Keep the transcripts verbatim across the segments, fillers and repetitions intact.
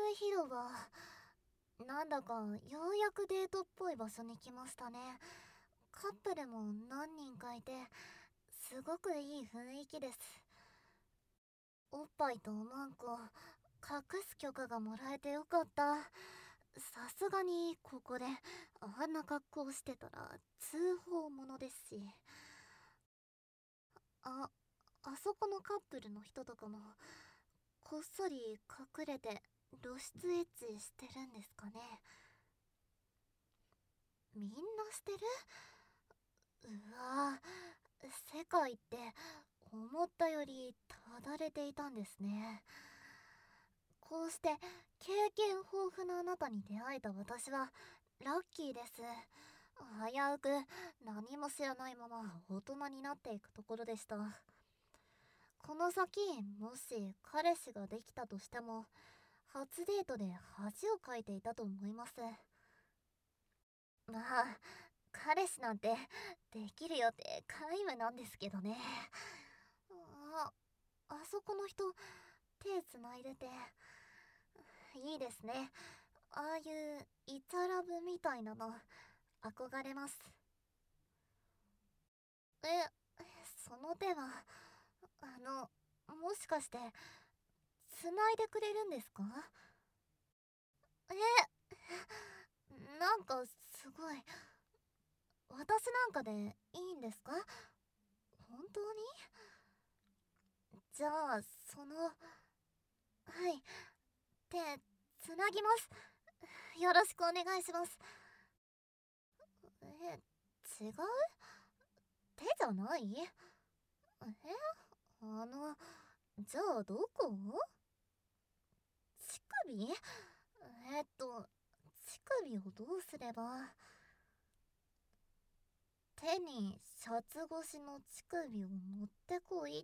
広場。なんだかようやくデートっぽい場所に来ましたね。カップルも何人かいて、すごくいい雰囲気です。おっぱいとおまんこ隠す許可がもらえてよかった。さすがにここであんな格好してたら通報者ですし。ああそこのカップルの人とかもこっそり隠れて露出エッチしてるんですかね。みんなしてる。うわぁ、世界って思ったよりただれていたんですね。こうして経験豊富なあなたに出会えた私はラッキーです。危うく何も知らないまま大人になっていくところでした。この先もし彼氏ができたとしても初デートで恥をかいていたと思います。まあ彼氏なんてできるよって皆無なんですけどね。ああそこの人手つないでていいですね。ああいうイチャラブみたいなの憧れます。え、その手はあのもしかしてつないでくれるんですか？え、なんかすごい。私なんかでいいんですか？本当に？じゃあその、はい、手つなぎます。よろしくお願いします。え、違う？手じゃない？え、あの、じゃあどこ？乳首？えっと乳首をどうすれば。手にシャツ越しの乳首を持ってこいって、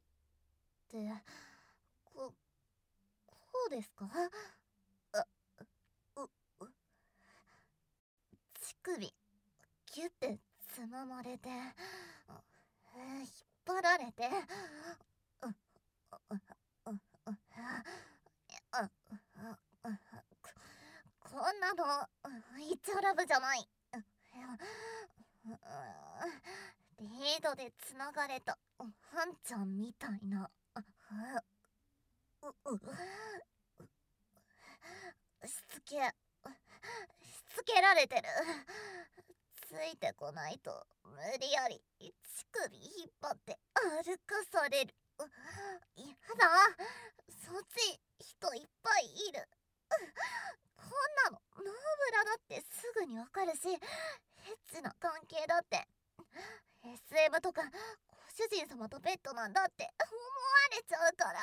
ここうですか？あうう乳首キュッてつままれて、えー引っ張られて、うううううああここんなのイチャラブじゃない。リードでつながれたハンちゃんみたいな。ううしつけしつけられてる。ついてこないと無理やり乳首引っ張って歩かされる。やだ、そっち人いっぱいいる。こんなのノーブラだってすぐにわかるし、エッチな関係だって エスエム とかご主人様とペットなんだって思われちゃうから。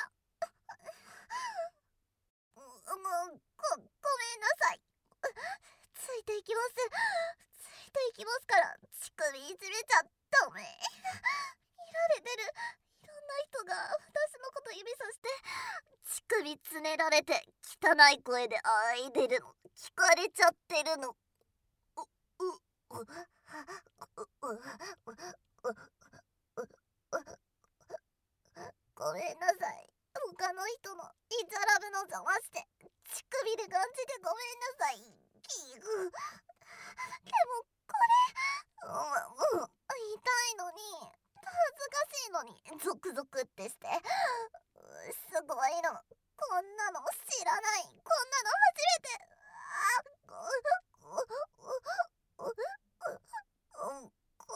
うもうごごめんなさい。ついていきます。ついていきますから。乳首いじめちゃダメ。見られてる。いろんな人が私のこと指さして乳首つねられて汚い声であいでるの聞かれちゃってるの。うううううごめんなさい。他の人のイチャラブの邪魔して乳首で感じてごめんなさい。キーグでもこれ、うんうん、痛いのに恥ずかしいのにゾクゾクってして、すごいの。こんなの知らない。こんなの初めて。あううううう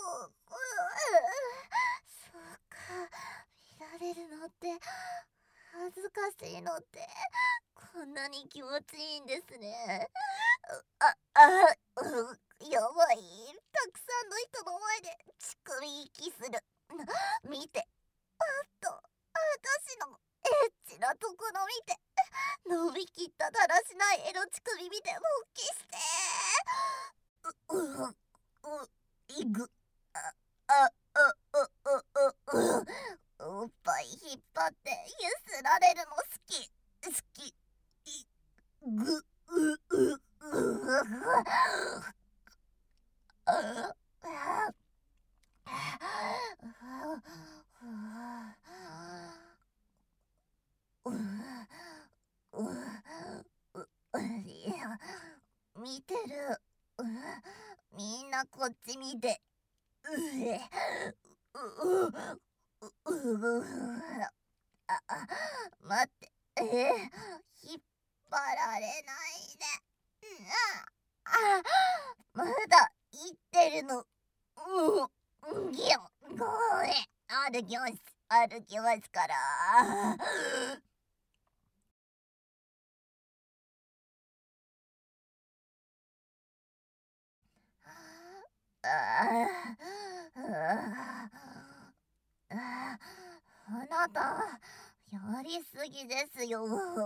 そうか、見られるのって恥ずかしいのってこんなに気持ちいいんですね。ああうやばい。たくさんの人の前で乳首息する。見て、あと私のエッチなところ見て、伸びきっただらしないエロ乳首見て勃起して。ううういぐああああああおっぱい引っ張ってゆすられるの好き好き。いぐうううあある。うみんなこっち見て。うえうううううああ待って、えー、引っ張られないで。うんああまだ生きてるの。うんぎよごめん歩きます歩きますから。ああなたやりすぎですよ。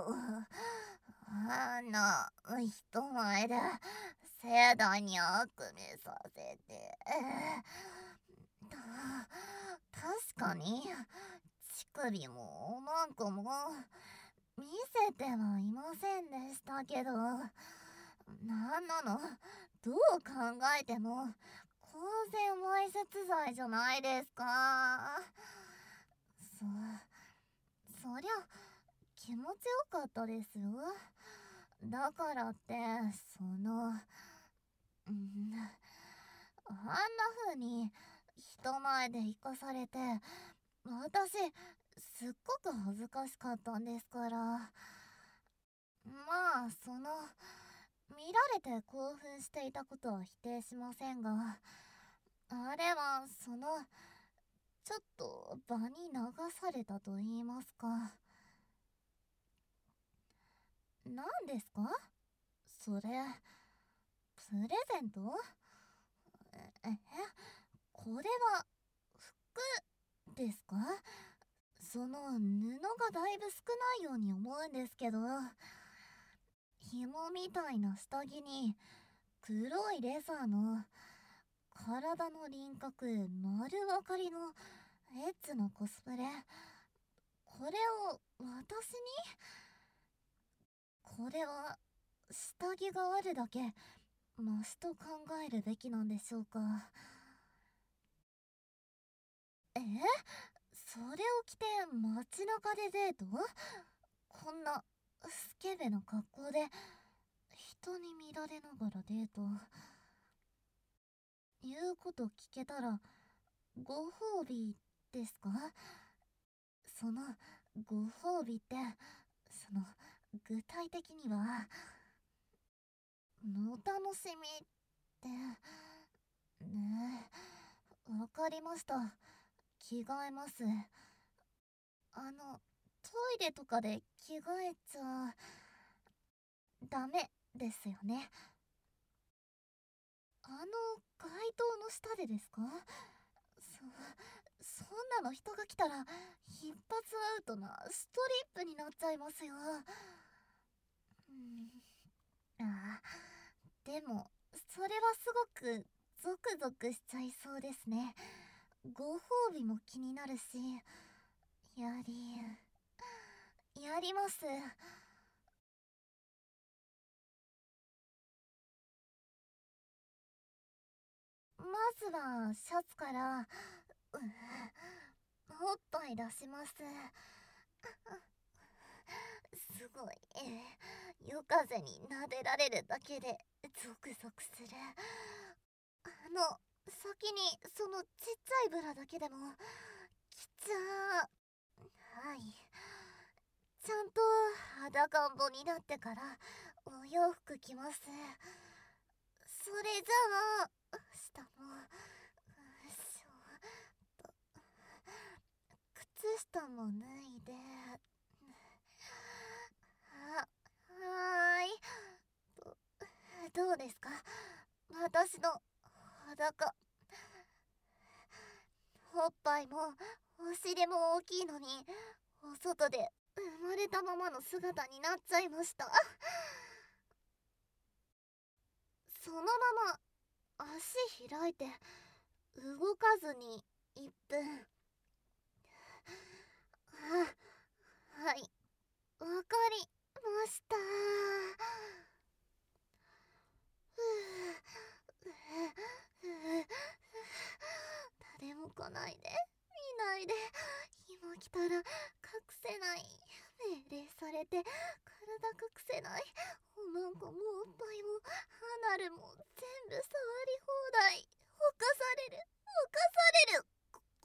あんな人前で盛大にあくびさせて。た確かに乳首もおまんこも見せてはいませんでしたけど、なんなのどう考えても公然わいせつ罪じゃないですか。そそりゃ気持ちよかったですよ。だからってそのうんあんな風に人前で生かされて私すっごく恥ずかしかったんですから。まあその見られて興奮していたことは否定しませんが、あれはそのちょっと場に流されたと言いますか。何ですかそれ？プレゼント？えこれは服ですか？その布がだいぶ少ないように思うんですけど、紐みたいな下着に黒いレザーの体の輪郭丸分かりのエッチなコスプレ、これを私に？これは下着があるだけマシと考えるべきなんでしょうか。えそれを着て街中でデート？こんなスケベな格好で人に見られながらデート？言うこと聞けたらご褒美ですか？そのご褒美ってその具体的にはお楽しみってねえ。わかりました。着替えます。あのトイレとかで着替えちゃダメですよね？あの街灯の下でですか？そそんなの人が来たら一発アウトなストリップになっちゃいますよ。うんあでもそれはすごくゾクゾクしちゃいそうですね。ご褒美も気になるし、やりやります。まずはシャツから、うん、おっぱい出します。すごい夜風に撫でられるだけでゾクゾクする。あの先にそのちっちゃいブラだけでも着ちゃはいちゃんと裸んぼになってからお洋服着ます。それじゃあ下もしょと靴下も脱いで、あはーいどどうですか私の裸？おっぱいもお尻も大きいのにお外で生まれたままの姿になっちゃいました。そのまま足開いて動かずにいっぷん。あはいわかりました。ふうふう誰も来ないで見ないで。今来たら隠せない命令されて体隠せない。おまんこもおっぱいもアナルも全部触り放題。犯される、犯される。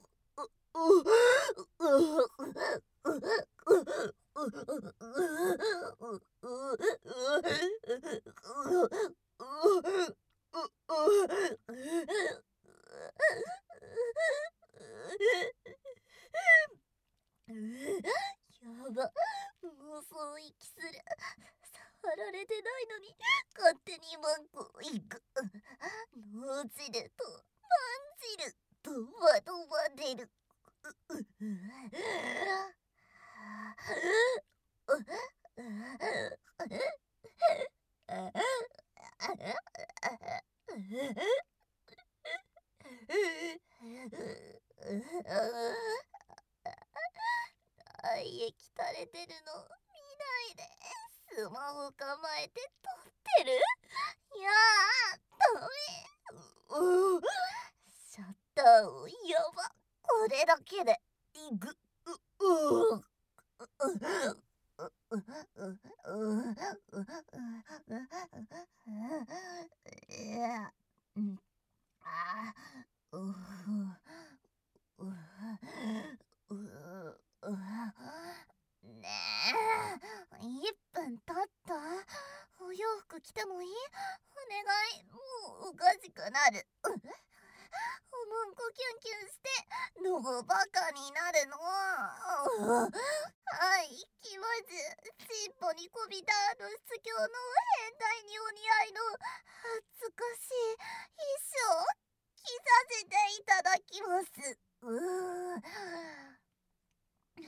やば、もうそう息する。触られてないのに勝手にマンコいく。脳汁とまん汁ドバドバ出る。体液垂れてるの見ないで。スマホ構えて撮ってる。いやー、ダメ。ううシャッターをやば。これだけでいぐ。ううねえ、いっぷん経った。お洋服着てもいい？お願い、もうおかしくなる。おまんこキュンキュンしてのどバカになるの。はい、気まず。尻尾にこびた露出狂の変態にお似合いの恥ずかしい衣装着させていただきます。うーい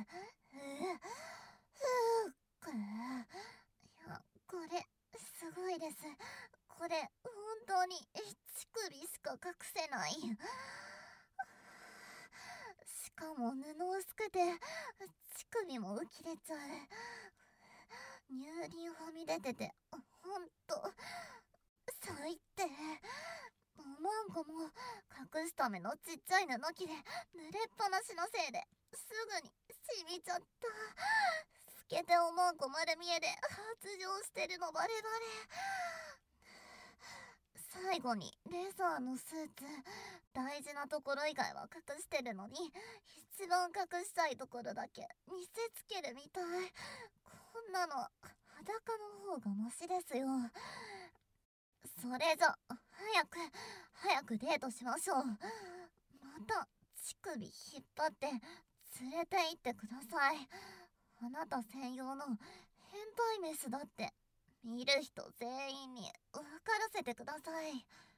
や、これすごいです。これ本当に乳首しか隠せない。しかも布薄くて乳首も浮き出ちゃう。乳輪はみ出ててほんと最低。おまんこも隠すためのちっちゃい布きで濡れっぱなしのせいですぐに染みちゃった。透けておまんこ丸見えで発情してるのバレバレ。最後にレザーのスーツ、大事なところ以外は隠してるのに一番隠したいところだけ見せつけるみたい。こんなの裸の方がマシですよ。それじゃ早く早くデートしましょう。また乳首引っ張って連れて行ってください。あなた専用の変態メスだって見る人全員に分からせてください。